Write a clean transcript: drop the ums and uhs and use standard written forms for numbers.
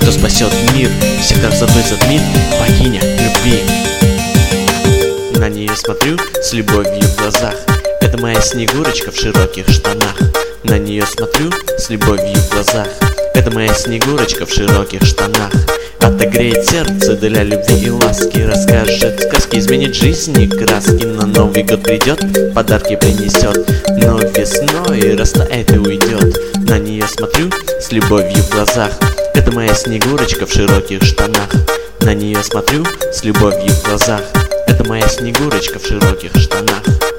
что спасет мир, всех красотой затмит богиня любви. На нее смотрю с любовью в глазах, это моя Снегурочка в широких штанах. На нее смотрю с любовью в глазах, это моя Снегурочка в широких штанах. Отогреет сердце для любви и ласки, расскажет сказки, изменит жизни краски. На Новый год придет, подарки принесет, но весной растает и уйдет. На нее смотрю с любовью в глазах, это моя Снегурочка в широких штанах. На нее смотрю с любовью в глазах, это моя Снегурочка в широких штанах.